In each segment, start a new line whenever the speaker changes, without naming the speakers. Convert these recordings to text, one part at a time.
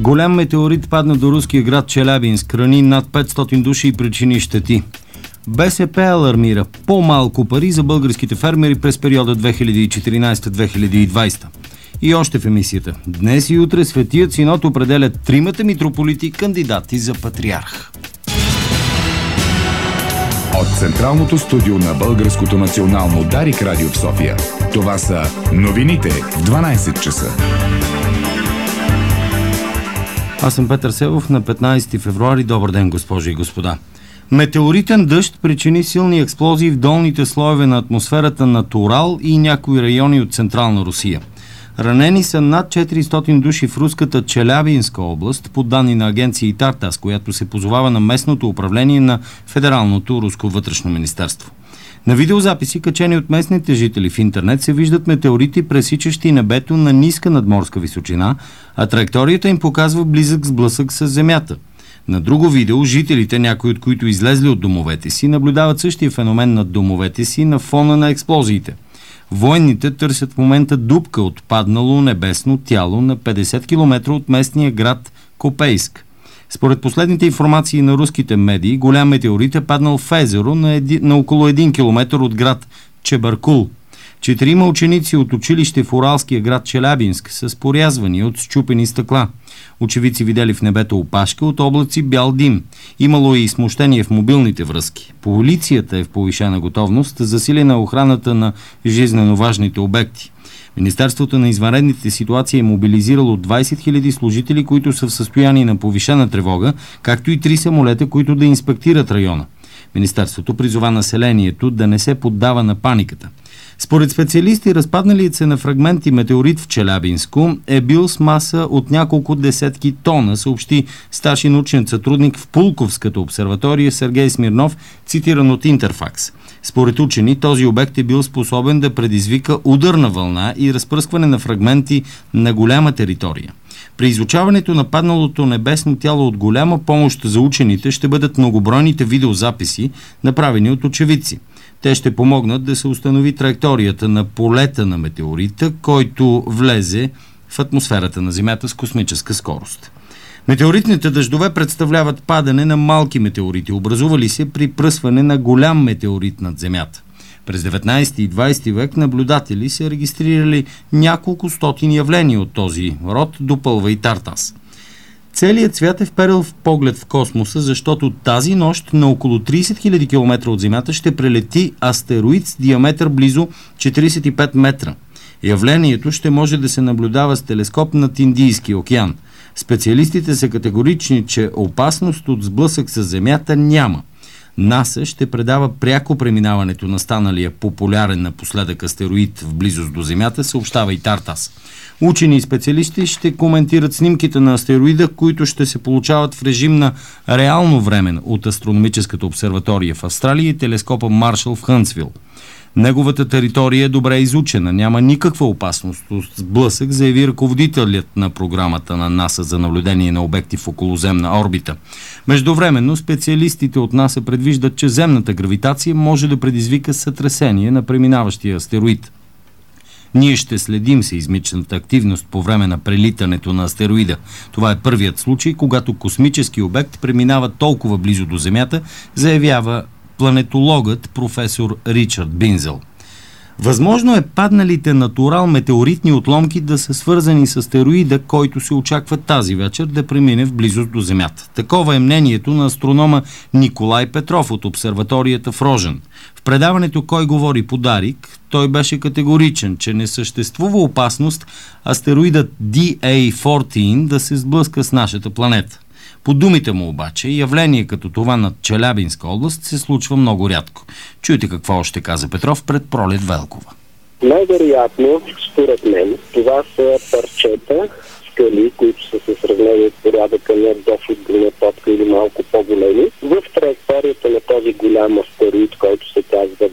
Голям метеорит падна до руския град Челябинск, рани над 500 души и причини щети. БСП алармира по-малко пари за българските фермери през периода 2014-2020. И още в емисията. Днес и утре Светият Синод определят тримата митрополити кандидати за патриарх.
От Централното студио на Българското национално Дарик радио в София. Това са новините в 12 часа.
Аз съм Петър Севов на 15 февруари. Добър ден, госпожи и господа. Метеоритен дъжд причини силни експлозии в долните слоеве на атмосферата над Урал и някои райони от Централна Русия. Ранени са над 400 души в руската Челябинска област, по данни на агенция Тартас, която се позовава на местното управление на Федералното руско вътрешно министерство. На видеозаписи, качени от местните жители в интернет, се виждат метеорити, пресичащи небето на ниска надморска височина, а траекторията им показва близък сблъсък с земята. На друго видео жителите, някои от които излезли от домовете си, наблюдават същия феномен над домовете си на фона на експлозиите. Военните търсят в момента дупка от паднало небесно тяло на 50 км от местния град Копейск. Според последните информации на руските медии, голям метеорит е паднал в езеро на около 1 км от град Чебаркул. 4 ученици от училище в уралския град Челябинск са порязвани от счупени стъкла. Очевидци видели в небето опашка от облаци бял дим. Имало и смущение в мобилните връзки. Полицията е в повишена готовност, засилена охраната на жизнено важните обекти. Министерството на извънредните ситуации е мобилизирало 20 000 служители, които са в състояние на повишена тревога, както и 3 самолета, които да инспектират района. Министерството призова населението да не се поддава на паниката. Според специалисти, разпадналият се на фрагменти метеорит в Челябинско е бил с маса от няколко десетки тона, съобщи старши научен сътрудник в Пулковската обсерватория Сергей Смирнов, цитиран от Интерфакс. Според учени, този обект е бил способен да предизвика ударна вълна и разпръскване на фрагменти на голяма територия. При изучаването на падналото небесно тяло от голяма помощ за учените ще бъдат многобройните видеозаписи, направени от очевидци. Те ще помогнат да се установи траекторията на полета на метеорита, който влезе в атмосферата на Земята с космическа скорост. Метеоритните дъждове представляват падане на малки метеорити, образували се при пръсване на голям метеорит над Земята. През 19 и 20 век наблюдатели са регистрирали няколко стотин явления от този род, допълва и Тартас. Целият свят е вперил в поглед в космоса, защото тази нощ на около 30 000 км от Земята ще прелети астероид с диаметър близо 45 метра. Явлението ще може да се наблюдава с телескоп над Индийския океан. Специалистите са категорични, че опасност от сблъсък с Земята няма. НАСА ще предава пряко преминаването на станалия популярен напоследък астероид в близост до Земята, съобщава и Тартас. Учени и специалисти ще коментират снимките на астероида, които ще се получават в режим на реално време от астрономическата обсерватория в Австралия и телескопа Маршал в Хънтсвил. Неговата територия е добре изучена, няма никаква опасност от сблъсък, заяви ръководителят на програмата на НАСА за наблюдение на обекти в околоземна орбита. Междувременно специалистите от НАСА предвиждат, че земната гравитация може да предизвика сътресение на преминаващия астероид. Ние ще следим сеизмичната активност по време на прелитането на астероида. Това е първият случай, когато космически обект преминава толкова близо до Земята, заявява планетологът професор Ричард Бинзел. Възможно е падналите над Урал метеоритни отломки да са свързани с астероида, който се очаква тази вечер да премине в близост до Земята. Такова е мнението на астронома Николай Петров от обсерваторията в Рожен. В предаването "Кой говори" по Дарик, той беше категоричен, че не съществува опасност астероидът DA14 да се сблъска с нашата планета. По думите му обаче, явление като това над Челябинска област се случва много рядко. Чуйте какво още каза Петров пред Пролет Велкова.
Най-вероятно, според мен, това са парчета, скали, които са с размери от порядъка на до футболна топка или малко по-големи, в траекторията на този голям астероид, който се казва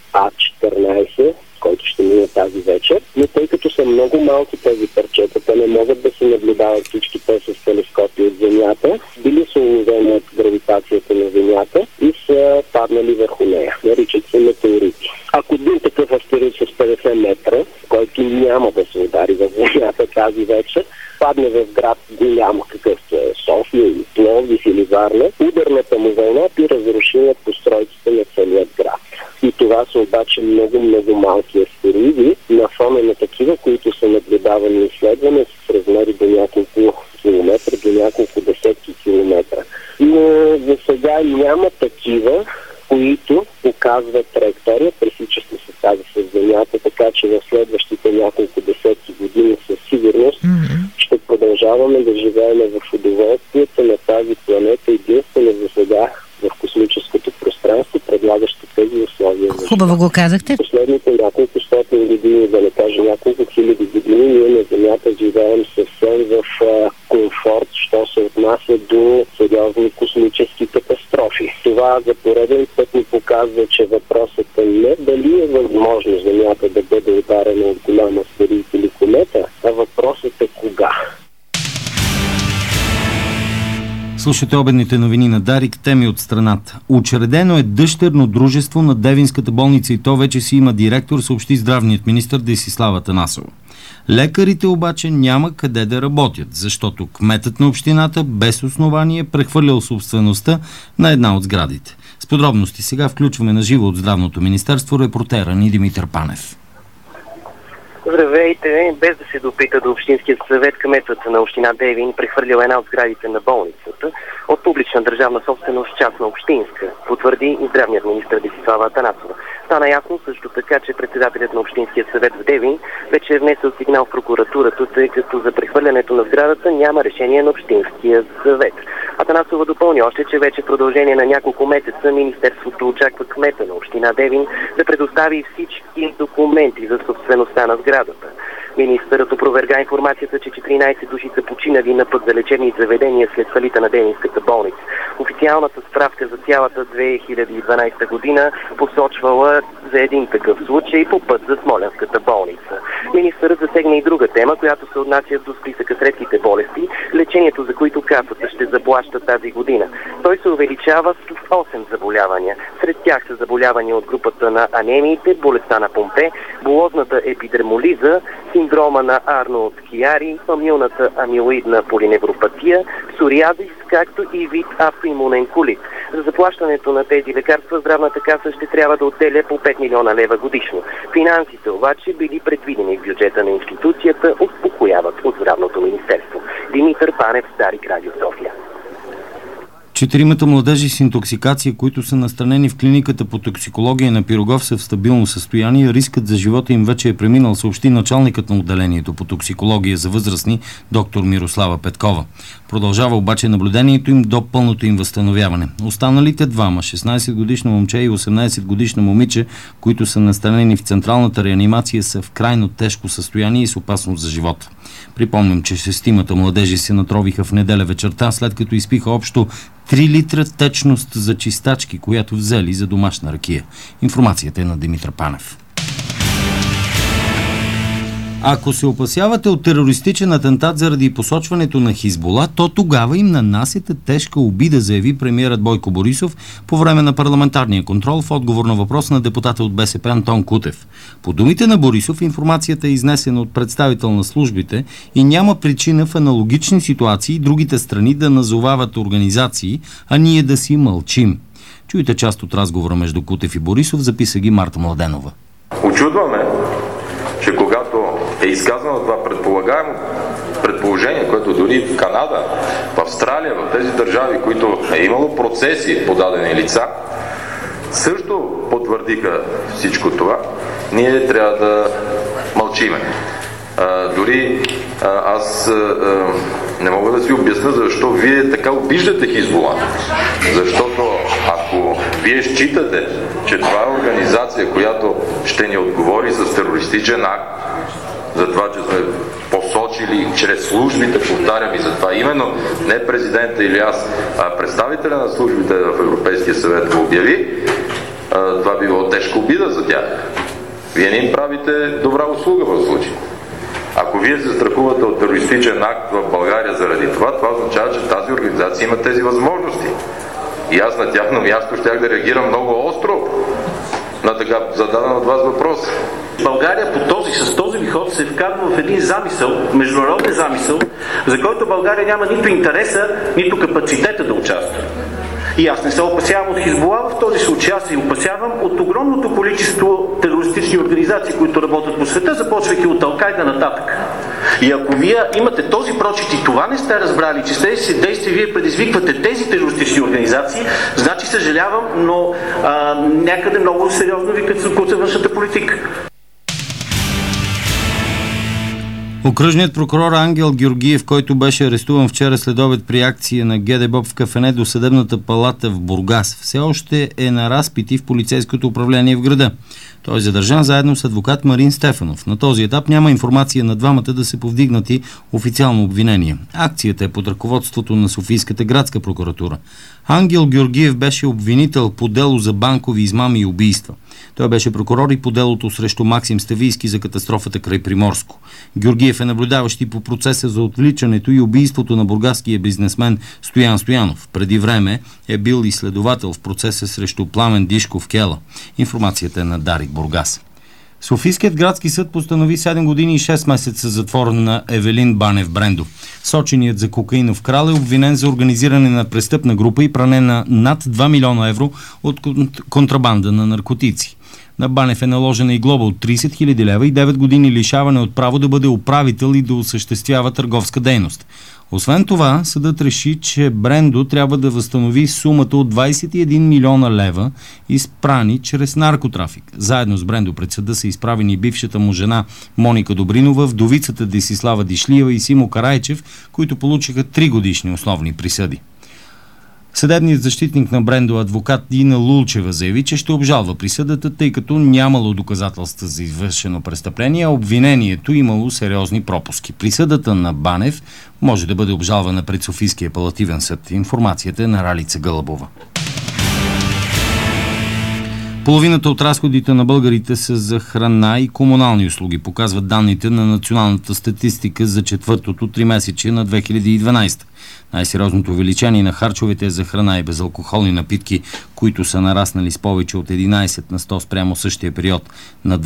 DA14, който ще мине тази вечер, но тъй като са много малки тези парчета, те не могат да се наблюдават всички те с телескопи от Земята, били са уловени от гравитацията на Земята и са паднали върху нея. Наричат се метеорити. Ако един такъв астероид с 50 метра, който няма да се удари в земята тази вечер, падне в град голям, какъвто е София или Пловдив или Варна, ударната му вълна би разрушила постройките на целият град. И това са обаче много малки астероиди на фона на такива, които са наблюдавани и изследвани с размери до няколко километра, до няколко десетки километра. Но за сега няма такива, които показват траектория, пресичаща се тази с Земята, така че в следващите няколко десетки години със сигурност ще продължаваме да живеем в удоволствието на тази планета, единствено за сега в космическото пространство, предлагаща тези условия.
Хубаво го казахте.
Последните няколко стотин години, да не кажа няколко хиляди години, ние на Земята живеем съвсем в комфорт, що се отнася до сериозни космически катастрофи. Това за пореден път ни показва, че въпросът е не дали е възможно Земята да бъде ударена от голям астероид или комета, а въпросът е кога.
Слушате обедните новини на Дарик, теми от страната. Учредено е дъщерно дружество на Девинската болница и то вече си има директор, съобщи здравният министър Десислава Атанасова. Лекарите обаче няма къде да работят, защото кметът на общината без основание прехвърлял собствеността на една от сградите. С подробности сега включваме на живо от Здравното министерство репортера ни Димитър Панев.
Здравейте! Без да се допита до Общинският съвет, кметът на община Девин прехвърлил една от сградите на болницата от публична държавна собственост частна общинска, потвърди и здравният министър Десислава Атанасова. Стана ясно също така, че председателят на Общинския съвет в Девин вече е внесъл сигнал в прокуратурата, тъй като за прехвърлянето на сградата няма решение на Общинския съвет. Атанасова допълни още, че вече в продължение на няколко месеца Министерството очаква кмета на община Девин да предостави всички документи за собствеността на сградата. Министърът опроверга информацията, че 14 души са починали на път за лечебни заведения след фалита на Девинската болница. Официалната справка за цялата 2012 година посочвала за един такъв случай по път за Смолянската болница. Министърът засегна и друга тема, която се отнася до списъка с редките болести, лечението за които Касата ще заплаща тази година. Той се увеличава с 8 заболявания. Сред тях са заболявания от групата на анемиите, болестта на Помпе, булозната епидермолиза, синдрома на Арнолд-Киари, фамилната амилоидна полиневропатия, псориазис, както и вид автоимунен колит. За заплащането на тези лекарства здравната каса ще трябва да отделя по 5 милиона лева годишно. Финансите обаче били предвидени в бюджета на институцията, успокояват от здравното министерство. Димитър Панев, Дарик, Радио София.
4 младежи с интоксикация, които са настанени в клиниката по токсикология на Пирогов, са в стабилно състояние. Рискът за живота им вече е преминал, съобщи началникът на отделението по токсикология за възрастни доктор Мирослава Петкова. Продължава обаче наблюдението им до пълното им възстановяване. Останалите двама, 16-годишно момче и 18-годишно момиче, които са настанени в централната реанимация, са в крайно тежко състояние и с опасност за живота. Припомням, че 6 младежи се натровиха в неделя вечерта, след като изпиха общо 3 литра течност за чистачки, която взели за домашна ракия. Информацията е на Димитър Панев. Ако се опасявате от терористичен атентат заради посочването на Хизбула, то тогава им нанасяте тежка обида, заяви премиерът Бойко Борисов по време на парламентарния контрол в отговор на въпрос на депутата от БСП Антон Кутев. По думите на Борисов, информацията е изнесена от представител на службите и няма причина в аналогични ситуации другите страни да назовават организации, а ние да си мълчим. Чуйте част от разговора между Кутев и Борисов, записа ги Марта Младенова.
Очудваме, че когато е изказано това предполагаемо предположение, което дори в Канада, в Австралия, в тези държави, които е имало процеси по дадени лица, също потвърдиха всичко това, ние трябва да мълчиме. Дори аз не мога да си обясня защо вие така обиждате Хизбула. Защото ако вие считате, че това е организация, която ще ни отговори с терористичен акт, за това, че сме посочили чрез службите, повтарям и за това именно, не президента или аз, а представителя на службите в Европейския съвет го обяви, това би било тежка обида за тях. Вие не им правите добра услуга в случай. Ако вие се страхувате от терористичен акт в България заради това, това означава, че тази организация има тези възможности. И аз на тяхно място щях да реагирам много остро на така зададен от вас въпрос.
България с този ви ход се вкарва в един замисъл, международен замисъл, за който България няма нито интереса, нито капацитета да участва. И аз не се опасявам от Хизбула в този случай, аз се опасявам от огромното количество терористични организации, които работят по света, започвайки от Ал-Кайда нататък. И ако вие имате този прочит и това не сте разбрали, че с тези действия вие предизвиквате тези терористични организации, значи съжалявам, но някъде много сериозно ви куца външната политика.
Окръжният прокурор Ангел Георгиев, който беше арестуван вчера следобед при акция на ГДБОП в кафене до съдебната палата в Бургас, все още е на разпити в полицейското управление в града. Той е задържан заедно с адвокат Марин Стефанов. На този етап няма информация на двамата да се повдигнати официално обвинение. Акцията е под ръководството на Софийската градска прокуратура. Ангел Георгиев беше обвинител по дело за банкови измами и убийства. Той беше прокурор и по делото срещу Максим Ставийски за катастрофата край Приморско. Георгиев е наблюдаващ и по процеса за отвличането и убийството на бургаския бизнесмен Стоян Стоянов. Преди време е бил изследовател в процеса срещу Пламен Дишков Кела. Информацията е на Дарик Бургас. Софийският градски съд постанови 7 години и 6 месеца затвор на Евелин Банев Брендо. Соченият за кокаинов крал е обвинен за организиране на престъпна група и пране на над 2 милиона евро от контрабанда на наркотици. На Банев е наложена и глоба от 30 000 лева и 9 години лишаване от право да бъде управител и да осъществява търговска дейност. Освен това, съдът реши, че Брендо трябва да възстанови сумата от 21 милиона лева, изпрани чрез наркотрафик. Заедно с Брендо пред съда са изправени бившата му жена Моника Добринова, вдовицата Десислава Дишлиева и Симо Карайчев, които получиха 3 годишни условни присъди. Съдебният защитник на Брендо, адвокат Дина Лулчева, заяви, че ще обжалва присъдата, тъй като нямало доказателства за извършено престъпление, а обвинението имало сериозни пропуски. Присъдата на Банев може да бъде обжалвана пред Софийския апелативен съд. Информацията е на Ралица Гълъбова. Половината от разходите на българите са за храна и комунални услуги, показват данните на националната статистика за четвъртото тримесечие на 2012. Най-сериозното увеличение на харчовете е за храна и безалкохолни напитки, които са нараснали с повече от 11 на 100 спрямо същия период на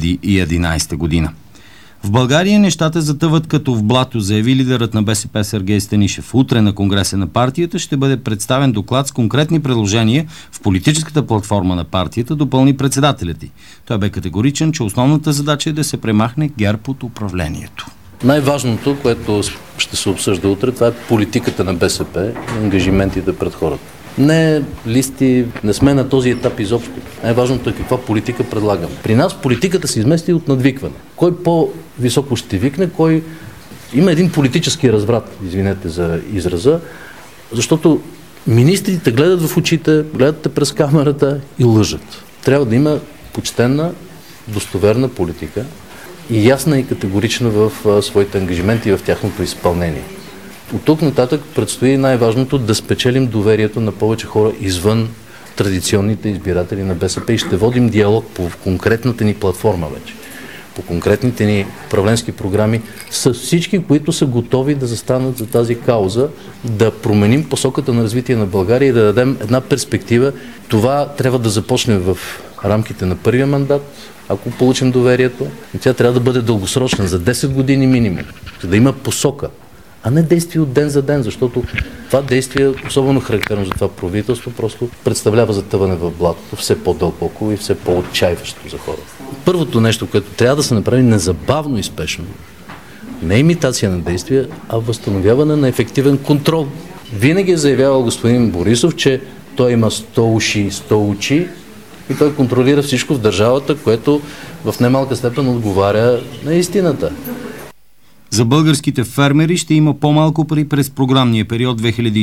2011 година. В България нещата затъват като в блато, заяви лидерът на БСП Сергей Станишев. Утре на Конгреса на партията ще бъде представен доклад с конкретни предложения в политическата платформа на партията, допълни председателят й. Той бе категоричен, че основната задача е да се премахне ГЕРБ от управлението.
Най-важното, което ще се обсъжда утре, това е политиката на БСП и ангажиментите пред хората. Не листи, не сме на този етап изобщо. Най-важното е каква политика предлагаме. При нас политиката се измести от надвикване. Кой по-високо ще викне, кой... Има един политически разврат, извинете за израза, защото министрите гледат в очите, гледат през камерата и лъжат. Трябва да има почтенна, достоверна политика и ясна и категорична в своите ангажименти и в тяхното изпълнение. От тук нататък предстои най-важното да спечелим доверието на повече хора извън традиционните избиратели на БСП и ще водим диалог по конкретната ни платформа вече, по конкретните ни управленски програми с всички, които са готови да застанат за тази кауза, да променим посоката на развитие на България и да дадем една перспектива. Това трябва да започне в рамките на първия мандат, ако получим доверието. И тя трябва да бъде дългосрочна, за 10 години минимум, за да има посока, а не действие от ден за ден, защото това действие, особено характерно за това правителство, просто представлява затъване в блатото все по-дълбоко и все по-отчаиващо за хората. Първото нещо, което трябва да се направи незабавно и спешно, не е имитация на действия, а възстановяване на ефективен контрол. Винаги е заявявал господин Борисов, че той има 100 уши, 100 очи и той контролира всичко в държавата, което в немалка степен отговаря на истината.
За българските фермери ще има по-малко пари през програмния период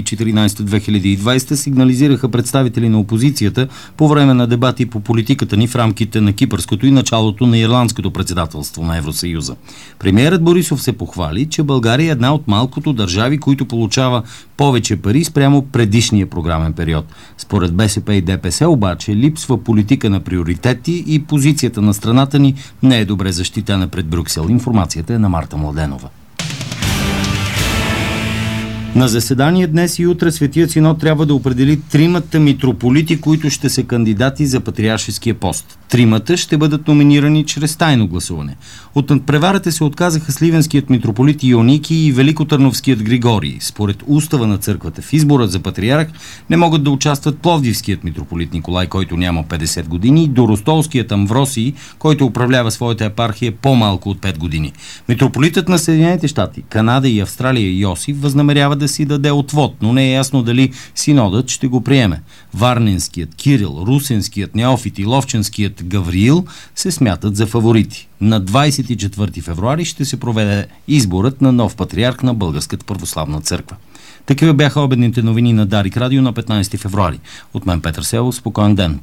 2014-2020, сигнализираха представители на опозицията по време на дебати по политиката ни в рамките на кипърското и началото на ирландското председателство на Евросъюза. Премиерът Борисов се похвали, че България е една от малкото държави, които получава повече пари спрямо предишния програмен период. Според БСП и ДПС обаче липсва политика на приоритети и позицията на страната ни не е добре защитена пред Брюксел. Информацията е на Марта Младенова. На заседание днес и утре Светият Синод трябва да определи тримата митрополити, които ще са кандидати за патриаршеския пост. Тримата ще бъдат номинирани чрез тайно гласуване. От надпреварата се отказаха сливенският митрополит Йоники и великотърновският Григорий. Според устава на църквата в избора за патриарх не могат да участват пловдивският митрополит Николай, който няма 50 години, и Доростолският Амвросий, който управлява своята епархия по-малко от 5 години. Митрополитът на Съединените щати, Канада и Австралия Йосиф възнамерява да си даде отвод, но не е ясно дали синодът ще го приеме. Варненският Кирил, Русенският Неофит и Ловченският Гавриил се смятат за фаворити. На 24 февруари ще се проведе изборът на нов патриарх на Българската православна църква. Такива бяха обедните новини на Дарик Радио на 15 февруари. От мен Петър Селов, спокоен ден.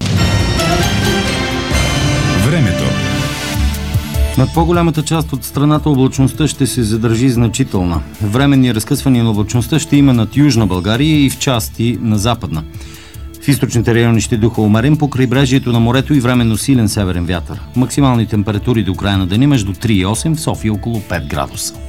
Времето.
Над по-голямата част от страната облачността ще се задържи значителна. Временни разкъсвания на облачността ще има над Южна България и в части на Западна. В източните райони ще духа умерен, по крайбрежието на морето и временно силен северен вятър. Максимални температури до края на деня между 3 и 8, в София около 5 градуса.